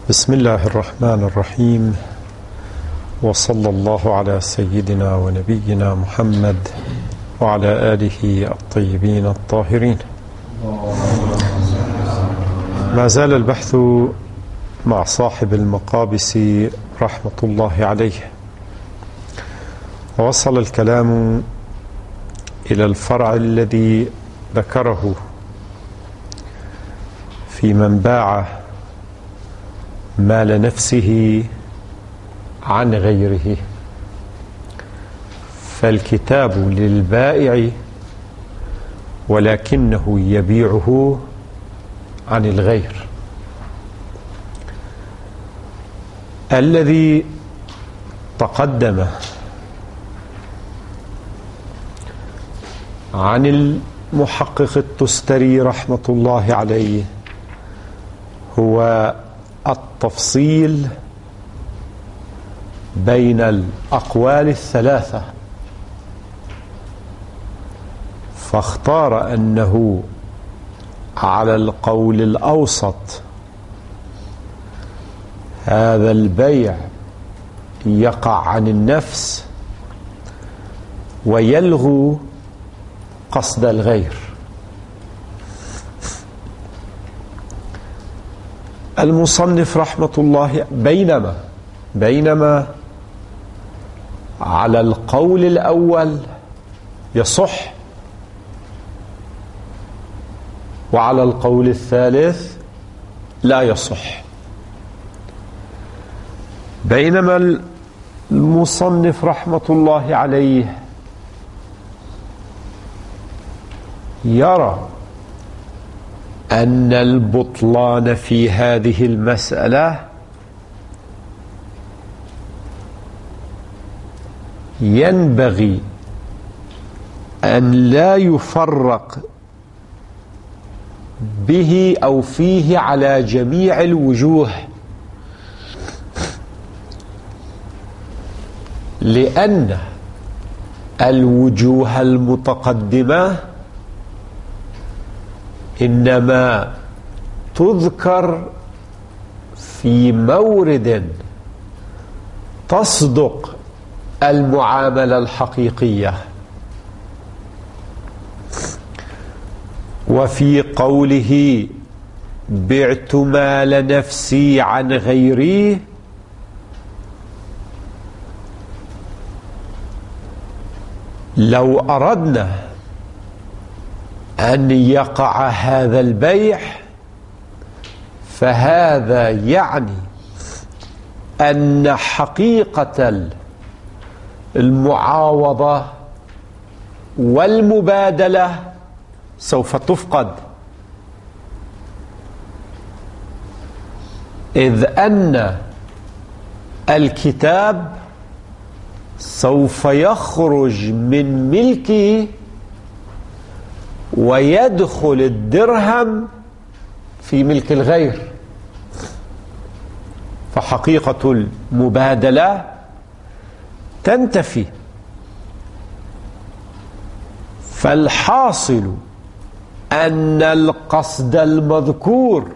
بسم الله الرحمن الرحيم، وصلى الله على سيدنا ونبينا محمد وعلى آله الطيبين الطاهرين. ما زال البحث مع صاحب المقابس رحمة الله عليه، ووصل الكلام إلى الفرع الذي ذكره في من باع مال نفسه عن غيره. فالكتاب للبائع ولكنه يبيعه عن الغير. الذي تقدم عن المحقق التستري رحمة الله عليه هو التفصيل بين الأقوال الثلاثة، فاختار أنه على القول الأوسط هذا البيع يقع عن النفس ويلغو قصد الغير. المصنف رحمة الله بينما على القول الأول يصح، وعلى القول الثالث لا يصح. بينما المصنف رحمة الله عليه يرى أن البطلان في هذه المسألة ينبغي أن لا يفرق به أو فيه على جميع الوجوه، لأن الوجوه المتقدمة إنما تذكر في مورد تصدق المعاملة الحقيقية. وفي قوله بعت مال نفسي عن غيري لو أردنا أن يقع هذا البيع فهذا يعني أن حقيقة المعاوضة والمبادلة سوف تفقد، إذ أن الكتاب سوف يخرج من ملكه ويدخل الدرهم في ملك الغير، فحقيقة المبادلة تنتفي. فالحاصل أن القصد المذكور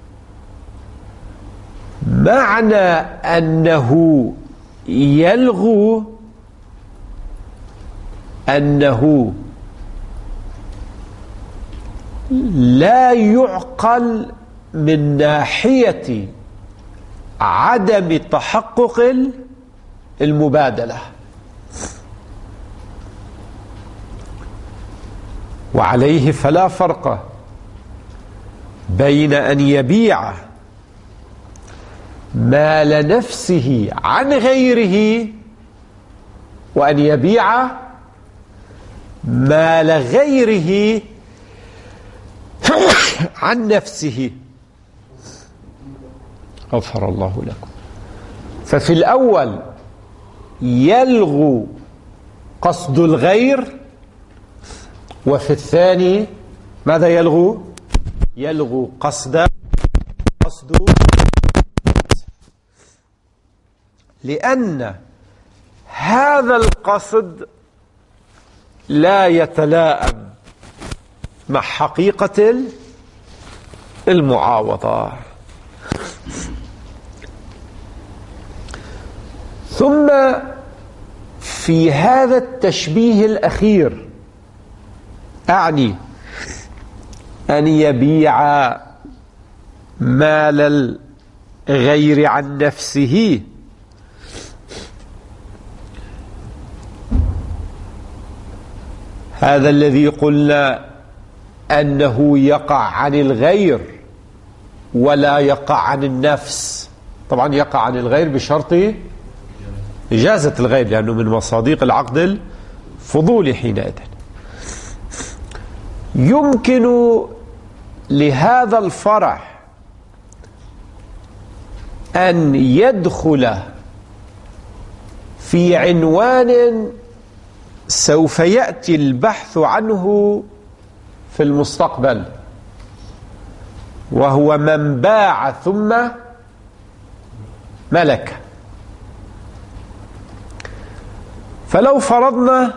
معنى أنه يلغو أنه لا يعقل من ناحية عدم تحقق المبادلة. وعليه فلا فرق بين أن يبيع مال نفسه عن غيره وأن يبيع مال غيره عن نفسه. غفر الله لكم. ففي الأول يلغو قصد الغير، وفي الثاني ماذا يلغو؟ يلغو قصد لأن هذا القصد لا يتلائم مع حقيقة المعاوضة. ثم في هذا التشبيه الأخير أعني أن يبيع مال الغير عن نفسه هذا الذي قلنا أنه يقع عن الغير ولا يقع عن النفس. طبعا يقع عن الغير بشرط إجازة الغير، لأنه من مصادق العقد الفضولي حينئذ. يمكن لهذا الفرع أن يدخل في عنوان سوف يأتي البحث عنه في المستقبل، وهو من باع ثم ملك. فلو فرضنا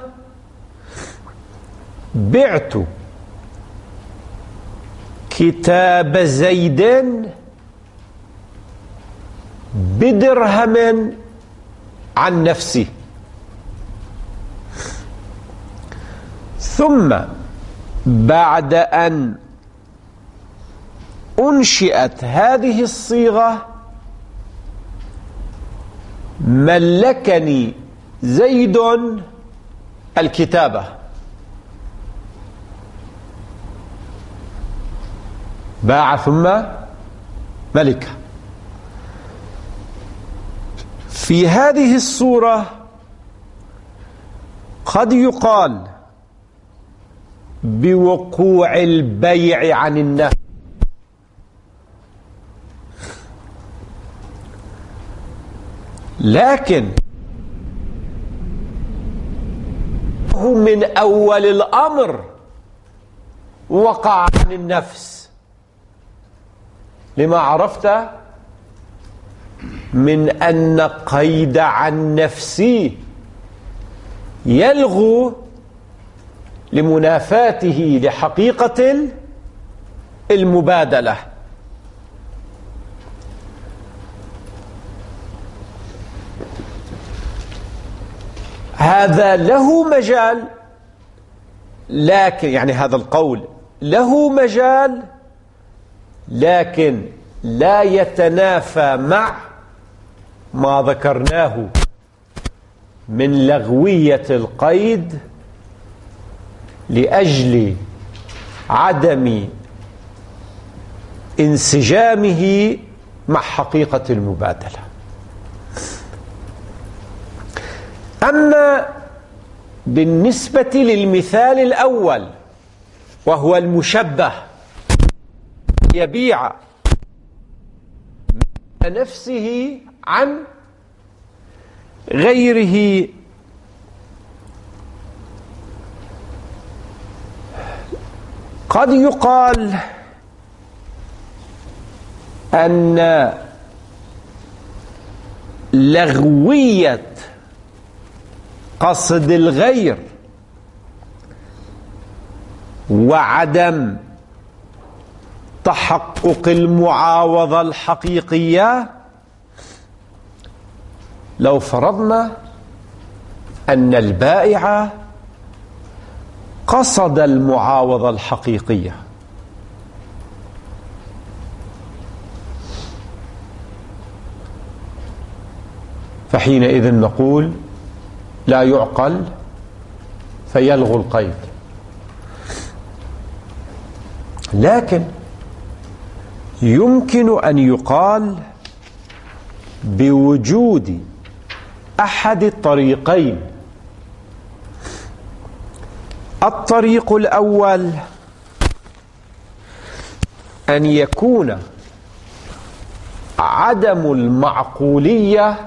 بعت كتاب زيد بدرهم عن نفسه، ثم بعد أن أنشئت هذه الصيغة ملكني زيد الكتابة، باع ثم ملك. في هذه الصورة قد يقال بوقوع البيع عن النفس، لكن هو من أول الأمر وقع عن النفس، لما عرفت من أن قيد عن نفسي يلغو لمنافاته لحقيقة المبادلة. هذا له مجال، لكن يعني هذا القول له مجال، لكن لا يتنافى مع ما ذكرناه من لغوية القيد لأجل عدم انسجامه مع حقيقة المبادلة. أما بالنسبة للمثال الأول وهو المشبه، يبيع نفسه عن غيره، قد يقال أن لغوية قصد الغير وعدم تحقق المعاوضة الحقيقية، لو فرضنا أن البائع قصد المعاوضة الحقيقية، فحينئذ نقول لا يعقل فيلغو القيد. لكن يمكن أن يقال بوجود أحد الطريقين. الطريق الأول أن يكون عدم المعقولية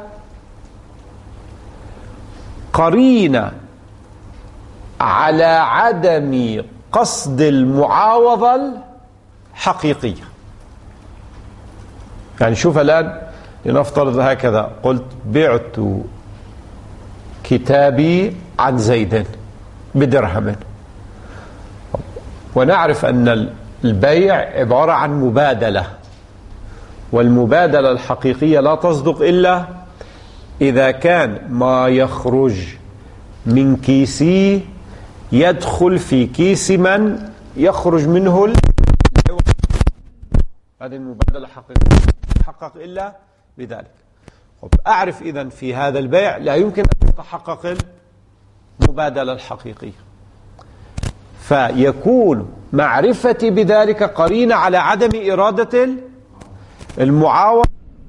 قرينة على عدم قصد المعاوضة الحقيقية. يعني شوف الآن، لنفترض هكذا، قلت بعت كتابي عن زيد بدرهم، ونعرف أن البيع عبارة عن مبادلة، والمبادلة الحقيقية لا تصدق إلا إذا كان ما يخرج من كيسي يدخل في كيس من يخرج منه هذه المبادلة الحقيقية تحقق إلا بذلك. أعرف إذن في هذا البيع لا يمكن أن تتحقق المبادلة الحقيقية، فيكون معرفتي بذلك قرينة على عدم إرادة المعاوضة.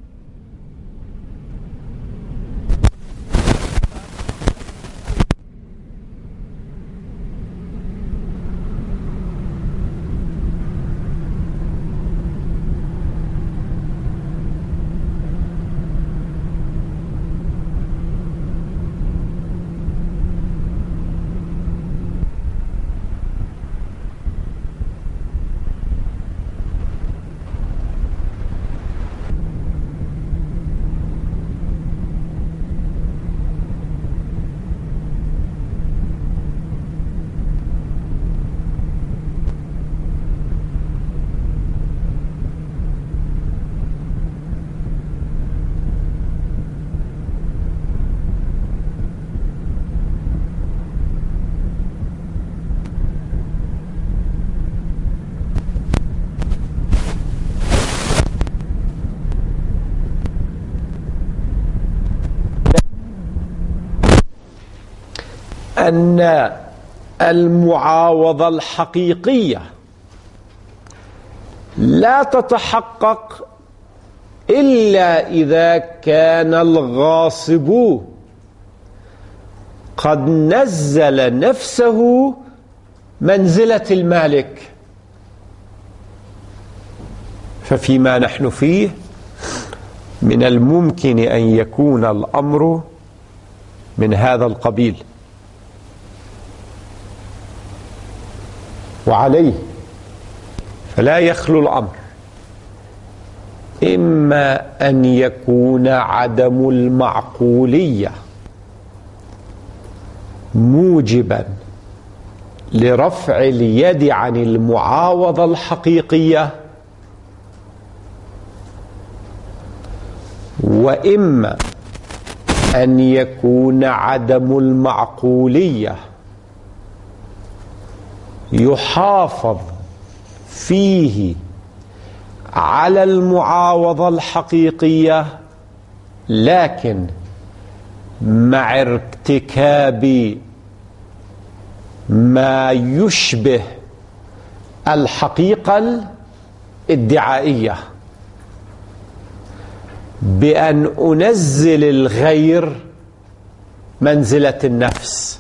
أن المعاوضة الحقيقية لا تتحقق إلا إذا كان الغاصب قد نزل نفسه منزلة المالك. ففيما نحن فيه من الممكن أن يكون الأمر من هذا القبيل، وعليه فلا يخلو الأمر إما أن يكون عدم المعقولية موجبا لرفع اليد عن المعاوضة الحقيقية، وإما أن يكون عدم المعقولية يحافظ فيه على المعاوضة الحقيقية لكن مع ارتكاب ما يشبه الحقيقة الادعائية بأن أنزل الغير منزلة النفس.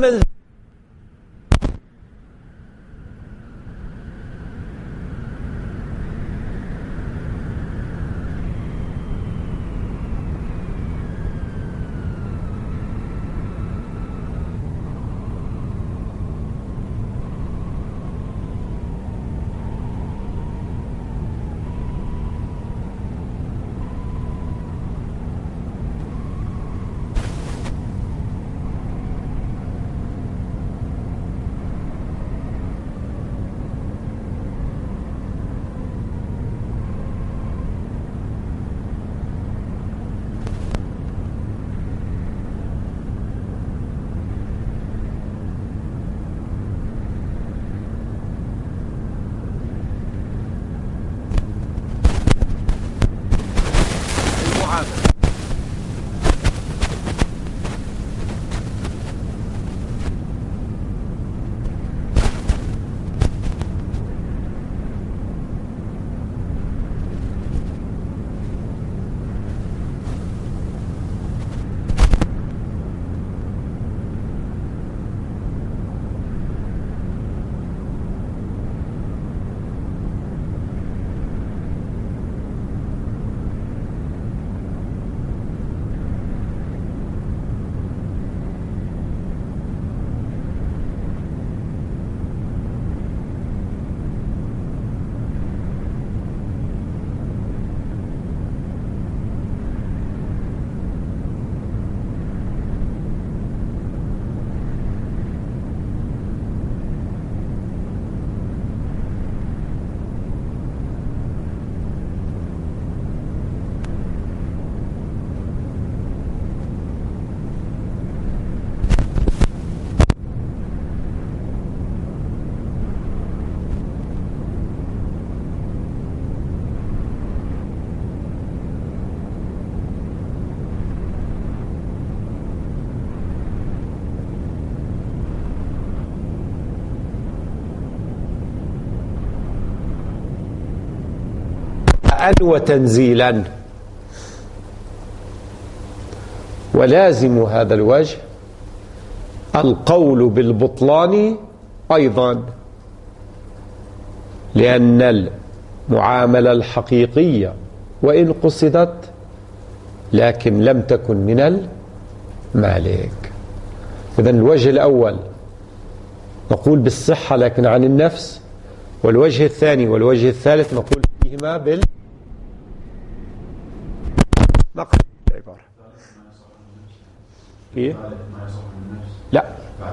وتنزيلا. ولازم هذا الوجه القول بالبطلان أيضا، لأن المعاملة الحقيقية وإن قصدت لكن لم تكن من المالك. إذن الوجه الأول نقول بالصحة لكن عن النفس، والوجه الثاني والوجه الثالث نقول فيهما نقل العبارة. إيه؟ لا،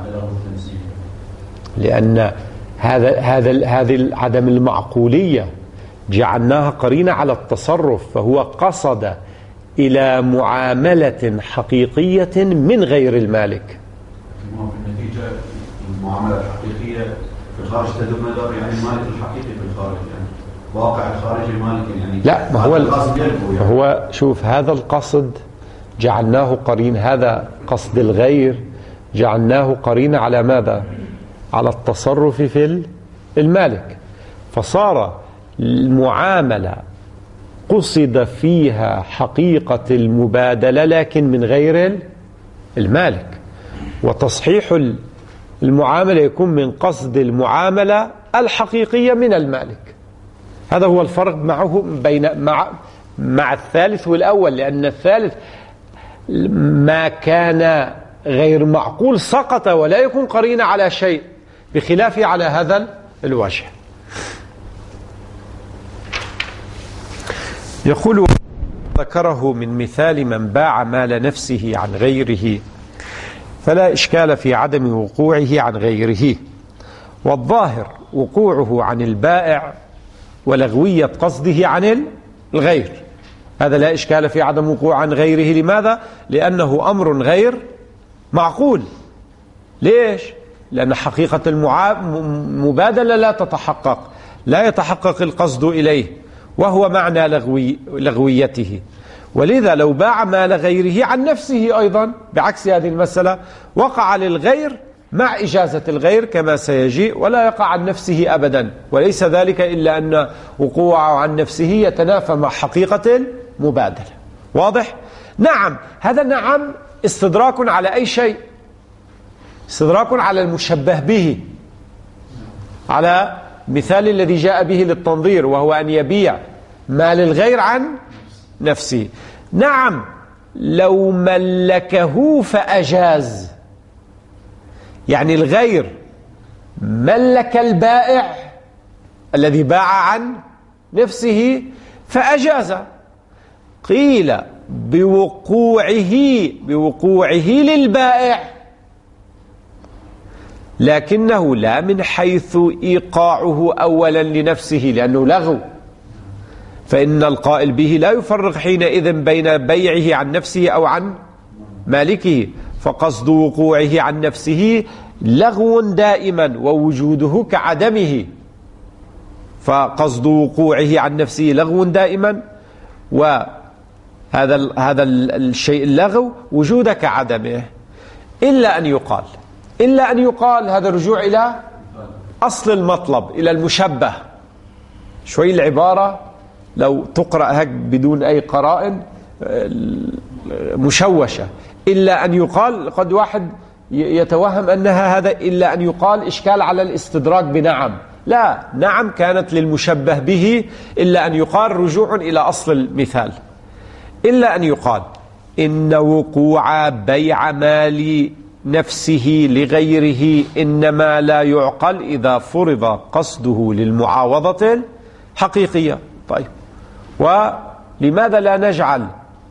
لأن هذه عدم المعقولية جعلناها قرينة على التصرف، فهو قصد إلى معاملة حقيقية من غير المالك. النتيجة المعاملة الحقيقية في الخارج تدل مدار يعني المالك الحقيقي في الخارج، يعني واقع الخارج المالك يعني. لا، ما هو شوف، هذا القصد جعلناه قرين، هذا قصد الغير جعلناه قرين على ماذا؟ على التصرف في المالك، فصار المعاملة قصد فيها حقيقة المبادلة لكن من غير المالك، وتصحيح المعاملة يكون من قصد المعاملة الحقيقية من المالك. هذا هو الفرق معه مع الثالث والأول، لأن الثالث ما كان غير معقول سقط ولا يكون قرين على شيء، بخلافه على هذا الوجه. يقول: ذكره من مثال من باع مال نفسه عن غيره فلا إشكال في عدم وقوعه عن غيره، والظاهر وقوعه عن البائع ولغوية قصده عن الغير. هذا لا إشكال في عدم وقوع عن غيره. لماذا؟ لأنه أمر غير معقول. ليش؟ لأن حقيقة المبادلة لا تتحقق، لا يتحقق القصد إليه، وهو معنى لغويته. ولذا لو باع مال غيره عن نفسه أيضا بعكس هذه المسألة وقع للغير مع إجازة الغير كما سيجيء، ولا يقع عن نفسه أبدا، وليس ذلك إلا أن وقوعه عن نفسه يتنافى مع حقيقة المبادلة. واضح؟ نعم، هذا نعم استدراك على أي شيء، استدراك على المشبه به، على مثال الذي جاء به للتنظير، وهو أن يبيع ما للغير عن نفسه. نعم لو ملكه فأجاز، يعني الغير ملك البائع الذي باع عن نفسه فأجاز، قيل بوقوعه للبائع، لكنه لا من حيث إيقاعه أولا لنفسه لأنه لغو، فإن القائل به لا يفرق حينئذ بين بيعه عن نفسه أو عن مالكه، فقصد وقوعه عن نفسه لغو دائما ووجوده كعدمه، فقصد وقوعه عن نفسه لغو دائما، وهذا الشيء اللغو وجوده كعدمه، إلا أن يقال هذا الرجوع إلى أصل المطلب، إلى المشبه. شوي العبارة لو تقرأ هيك بدون أي قرائن مشوشة. إلا أن يقال، قد واحد يتوهم أنها هذا إلا أن يقال إشكال على الاستدراك بنعم، لا، نعم كانت للمشبه به، إلا أن يقال رجوع إلى أصل المثال. إلا أن يقال إن وقوع بيع مال نفسه لغيره إنما لا يعقل إذا فرض قصده للمعاوضة الحقيقية. طيب، ولماذا لا نجعل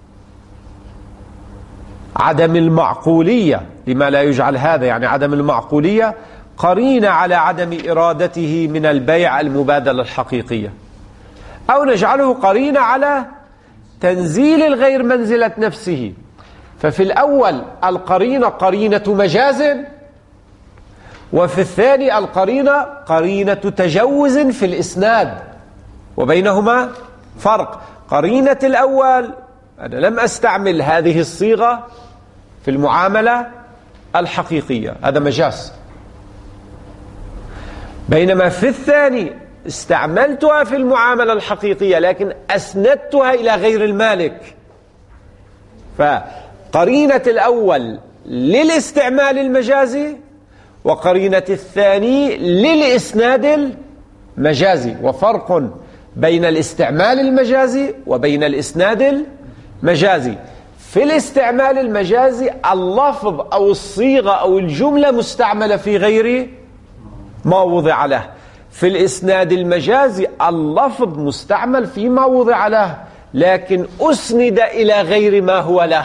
عدم المعقولية، لما لا يجعل هذا يعني عدم المعقولية قرينة على عدم إرادته من البيع المبادلة الحقيقية، أو نجعله قرينة على تنزيل الغير منزلة نفسه؟ ففي الأول القرينة قرينة مجاز، وفي الثاني القرينة قرينة تجوز في الإسناد، وبينهما فرق. قرينة الأول أنا لم أستعمل هذه الصيغة في المعاملة الحقيقية، هذا مجاز، بينما في الثاني استعملتها في المعاملة الحقيقية لكن أسندتها إلى غير المالك. فقرينة الأول للاستعمال المجازي، وقرينة الثاني للإسناد المجازي، وفرق بين الاستعمال المجازي وبين الإسناد المجازي. في الاستعمال المجازي اللفظ أو الصيغة أو الجملة مستعملة في غير ما وضع له، في الإسناد المجازي اللفظ مستعمل فيما وضع له لكن أسند إلى غير ما هو له.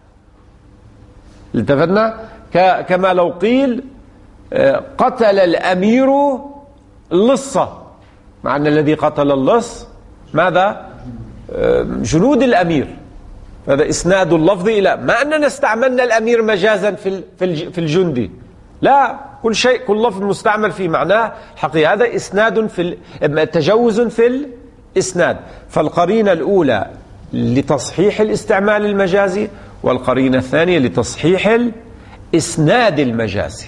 التفتنا؟ كما لو قيل قتل الأمير اللصة، مع أن الذي قتل اللص ماذا؟ جنود الأمير، هذا إسناد اللفظ إلى، ما أننا استعملنا الأمير مجازا في الجندي، لا، كل شيء كل لفظ مستعمل في معناه حقيقي، هذا إسناد في تجوز في الإسناد. فالقرينة الأولى لتصحيح الاستعمال المجازي، والقرينة الثانية لتصحيح الإسناد المجازي.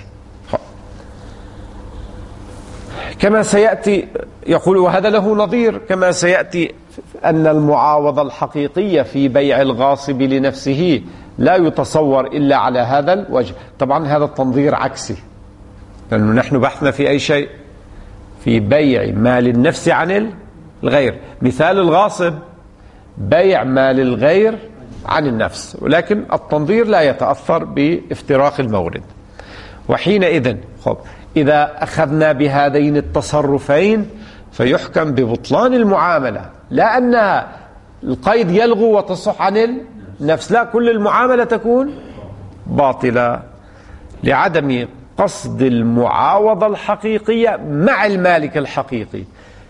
كما سيأتي يقول، وهذا له نظير كما سيأتي، أن المعاوضة الحقيقية في بيع الغاصب لنفسه لا يتصور إلا على هذا الوجه. طبعا هذا التنظير عكسي، لأنه نحن بحثنا في أي شيء؟ في بيع مال النفس عن الغير. مثال الغاصب بيع مال الغير عن النفس، ولكن التنظير لا يتأثر بافتراق المورد. وحينئذ إذا أخذنا بهذين التصرفين فيحكم ببطلان المعاملة، لا أن القيد يلغو وتصح عن النفس، لا، كل المعاملة تكون باطلة لعدم قصد المعاوضة الحقيقية مع المالك الحقيقي.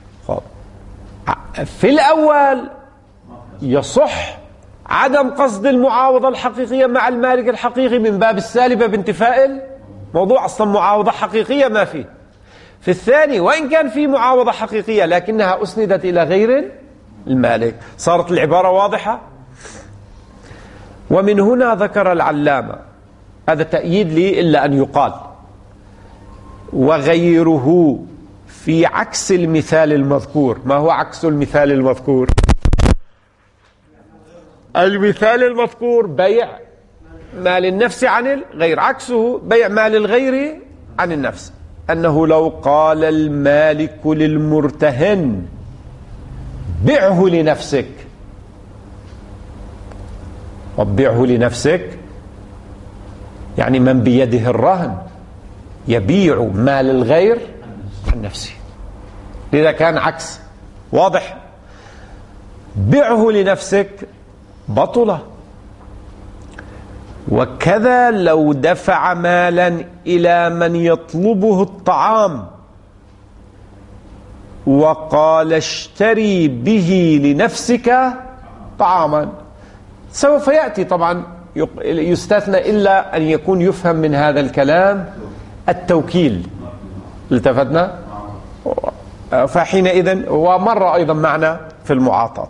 في الأول يصح عدم قصد المعاوضة الحقيقية مع المالك الحقيقي من باب السالبة بانتفاء الموضوع، أصلا معاوضة حقيقية ما فيه. في الثاني وإن كان في معاوضة حقيقية لكنها أسندت إلى غير المالك، صارت العبارة واضحة. ومن هنا ذكر العلامة، هذا تأييد لي إلا أن يقال، وغيره في عكس المثال المذكور. ما هو عكس المثال المذكور؟ المثال المذكور بيع مال النفس عن الغير، عكسه بيع مال الغير عن النفس. أنه لو قال المالك للمرتهن بيعه لنفسك، وبيعه لنفسك يعني من بيده الرهن يبيع مال الغير عن نفسه، لذا كان عكس واضح. بيعه لنفسك بطل. وكذا لو دفع مالا إلى من يطلبه الطعام وقال اشتري به لنفسك طعاما، سوف يأتي طبعا يستثنى إلا أن يكون يفهم من هذا الكلام التوكيل، التفتنا، فحينئذ ومر أيضا معنا في المعاطاة.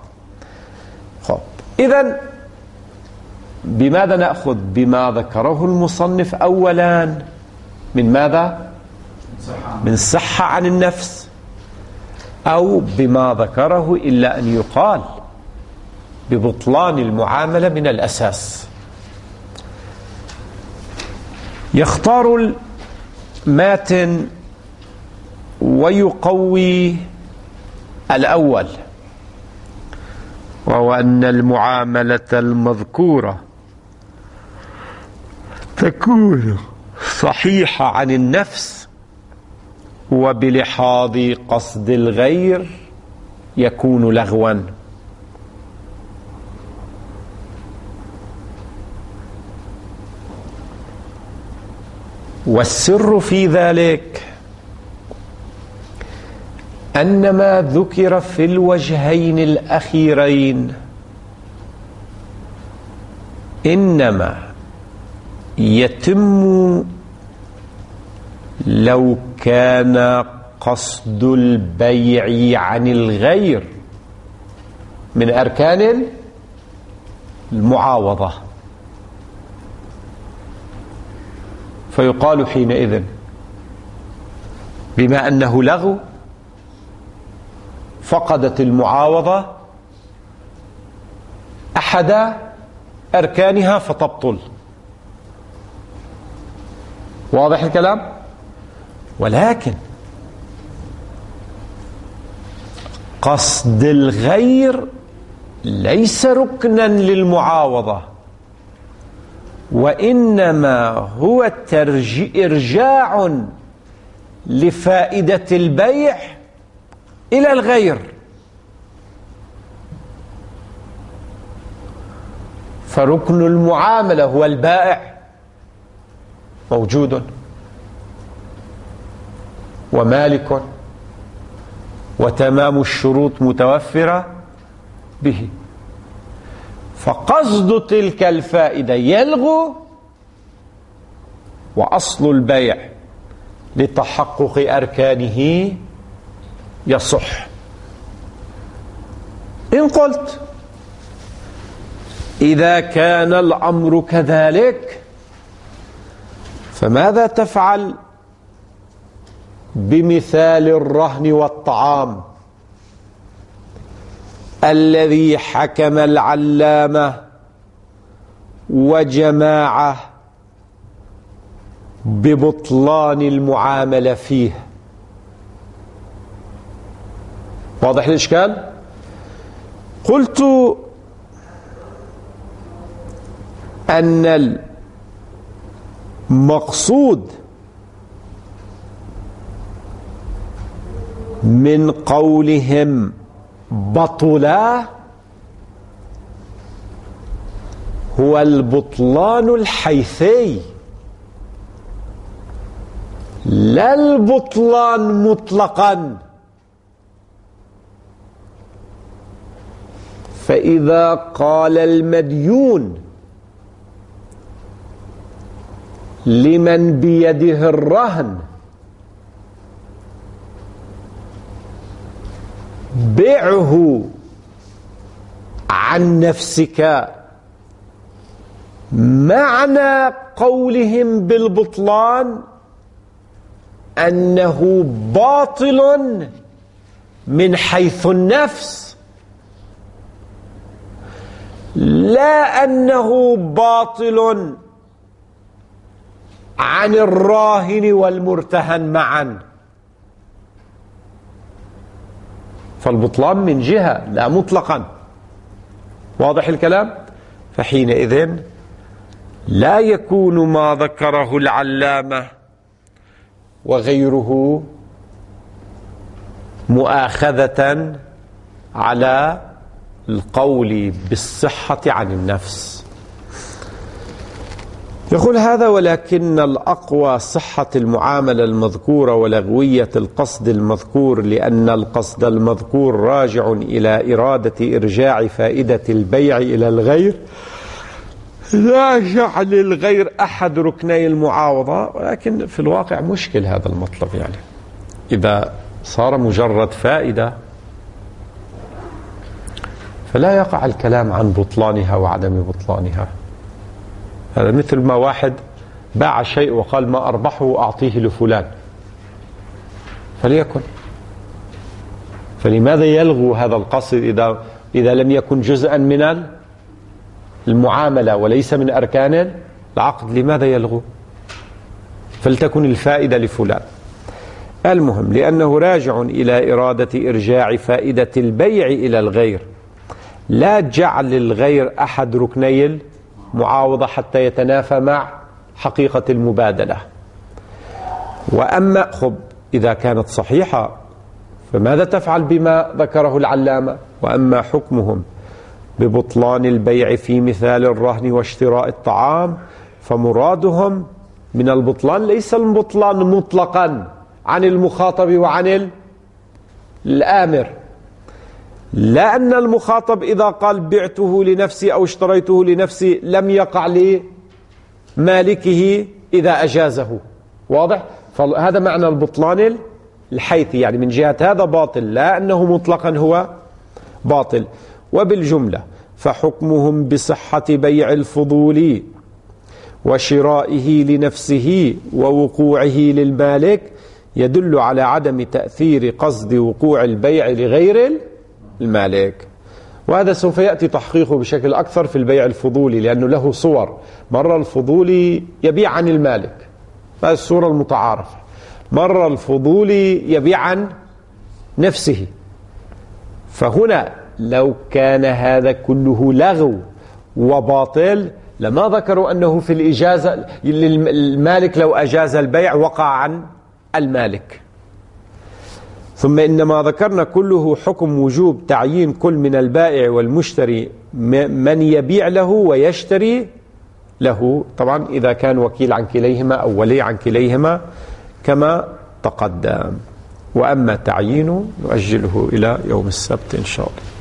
إذن بماذا نأخذ؟ بما ذكره المصنف أولا من ماذا؟ من صحة عن النفس، أو بما ذكره إلا أن يقال ببطلان المعاملة من الأساس. يختار الماتن ويقوي الأول، وهو أن المعاملة المذكورة تكون صحيحة عن النفس، وبلحاظ قصد الغير يكون لغوا. والسر في ذلك أن ما ذكر في الوجهين الأخيرين إنما يتم لو كان قصد البيع عن الغير من أركان المعاوضة، فيقال حينئذ بما أنه لغو فقدت المعاوضة أحد أركانها فتبطل. واضح الكلام؟ ولكن قصد الغير ليس ركنا للمعاوضة، وإنما هو إرجاع لفائدة البيع إلى الغير. فركن المعاملة هو البائع موجود ومالك وتمام الشروط متوفرة به، فقصد تلك الفائدة يلغو، وأصل البيع لتحقق أركانه يصح. إن قلت إذا كان الأمر كذلك فماذا تفعل بمثال الرهن والطعام الذي حكم العلامة وجماعة ببطلان المعاملة فيه؟ واضح الإشكال؟ قلت أن المقصود من قولهم بطلا هو البطلان الحيثي، لا البطلان مطلقا. فإذا قال المديون لمن بيده الرهن بيعه عن نفسك، معنى قولهم بالبطلان أنه باطل من حيث النفس، لا أنه باطل عن الراهن والمرتهن معا، فالبطلان من جهة لا مطلقا. واضح الكلام؟ فحينئذ لا يكون ما ذكره العلامة وغيره مؤاخذة على القول بالصحة عن النفس. يقول هذا: ولكن الأقوى صحة المعاملة المذكورة ولغوية القصد المذكور، لأن القصد المذكور راجع إلى إرادة إرجاع فائدة البيع إلى الغير، لا جعل الغير أحد ركني المعاوضة. ولكن في الواقع مشكل هذا المطلب، يعني إذا صار مجرد فائدة فلا يقع الكلام عن بطلانها وعدم بطلانها. هذا مثل ما واحد باع شيء وقال ما أربحه أعطيه لفلان، فليكن. فلماذا يلغو هذا القصد إذا لم يكن جزءا من المعاملة وليس من أركان العقد؟ لماذا يلغو؟ فلتكن الفائدة لفلان. المهم، لأنه راجع إلى إرادة إرجاع فائدة البيع إلى الغير، لا جعل الغير أحد ركني المعاوضة حتى يتنافى مع حقيقة المبادلة. وأما إذا كانت صحيحة فماذا تفعل بما ذكره العلامة؟ وأما حكمهم ببطلان البيع في مثال الرهن واشتراء الطعام، فمرادهم من البطلان ليس البطلان مطلقا عن المخاطب وعن الآمر، لأن المخاطب إذا قال بعته لنفسي أو اشتريته لنفسي لم يقع لمالكه إذا أجازه. واضح؟ فهذا معنى البطلان الحيثي، يعني من جهة هذا باطل، لا أنه مطلقا هو باطل. وبالجملة فحكمهم بصحة بيع الفضول وشرائه لنفسه ووقوعه للمالك يدل على عدم تأثير قصد وقوع البيع لغير المالك. وهذا سوف يأتي تحقيقه بشكل أكثر في البيع الفضولي، لأنه له صور. مرة الفضولي يبيع عن المالك، هذه الصورة المتعارفة. مرة الفضولي يبيع عن نفسه. فهنا لو كان هذا كله لغو وباطل لما ذكروا أنه في الإجازة المالك لو أجاز البيع وقع عن المالك. ثم إنما ذكرنا كله حكم وجوب تعيين كل من البائع والمشتري من يبيع له ويشتري له، طبعا إذا كان وكيل عن كليهما أو ولي عن كليهما كما تقدم. وأما تعيينه نؤجله إلى يوم السبت إن شاء الله.